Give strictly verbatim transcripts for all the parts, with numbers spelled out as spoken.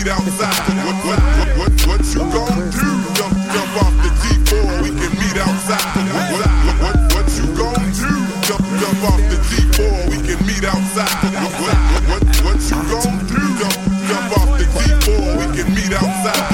meet outside. What, what, what, what, what you gon' do? Jump, jump off the G four, we can meet outside. What, what, what, what, what you gon' do? Jump, jump off the G four, we can meet outside. What, what, what, what you gon' do? Jump, jump off the G four, we can meet outside.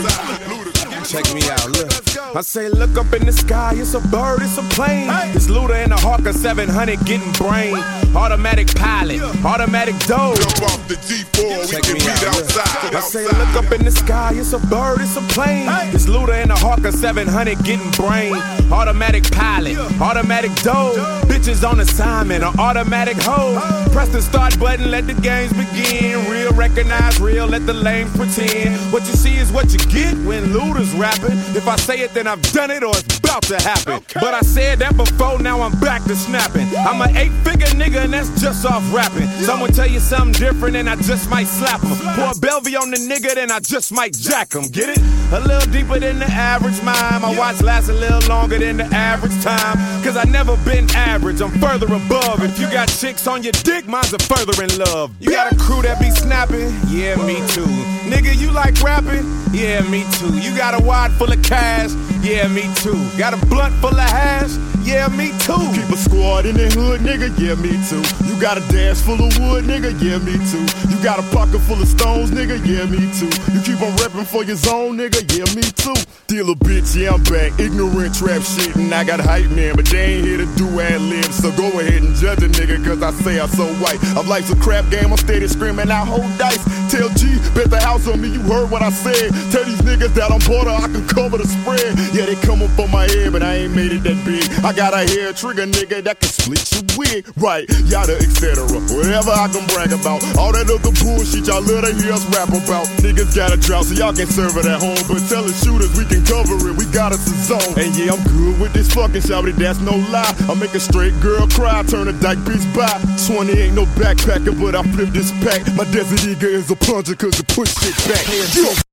Check me out, look. I say, look up in the sky, it's a bird, it's a plane. It's Luda and a Hawker seven hundred getting brain. Automatic pilot, automatic dough. Jump off the G four, we can meet outside. I say, look up in the sky, it's a bird, it's a plane. It's Luda and a Hawker seven hundred getting brain. Automatic pilot, automatic dough. Bitches on assignment, an automatic hoe. Press the start button, let the games begin. Real recognize real, let the lames pretend. What you see is what you get when Luda's rapping. If I say it, then I've done it or it's about to happen. Okay. But I said that before, now I'm back to snapping. Yeah. I'm an eight-figure nigga and that's just off rapping. Yeah. Someone tell you something different and I just might slap him. Pour a Bellevue on the nigga, then I just might jack him. Get it? A little deeper than the average mime. My yeah. watch lasts a little longer than the average time. Cause I never been average, I'm further above. If you got chicks on your dick, mine's a further in love. You got a crew that be snapping? Yeah, me too. Nigga, you like rapping? Yeah, me too. You got a wad full of cash? Yeah, me too. Got a blunt full of hash? Yeah, me too. Keep a squad in the hood, nigga? Yeah, me too. You got a dash full of wood, nigga? Yeah, me too. You got a pocket full of stones, nigga? Yeah, me too. You keep on reppin' for your zone, nigga? Yeah, me too. Deal a bitch, yeah, I'm back. Ignorant trap shit, and I got hype, man, but they ain't here to do ad-libs. So go ahead and judge a nigga, cause I say I'm so white. I'm life's a crap game, I'm steady screaming, I hold dice. Tell G, bet the house on me, you heard what I said. Tell these niggas that I'm border, I can cover the spread. Yeah, they come up for my head, but I ain't made it that big. I got a hair trigger, nigga, that can split your wig. Right, yada, et cetera. Whatever I can brag about. All that other bullshit y'all love to hear us rap about. Niggas got a drought, so y'all can serve it at home. But tell the shooters we can cover it, we got us a zone. And yeah, I'm good with this fucking shouty, that's no lie. I make a straight girl cry, turn a dyke bitch by. twenty ain't no backpacker, but I flip this pack. My Desert Eagle is a plunger, cause it push shit back.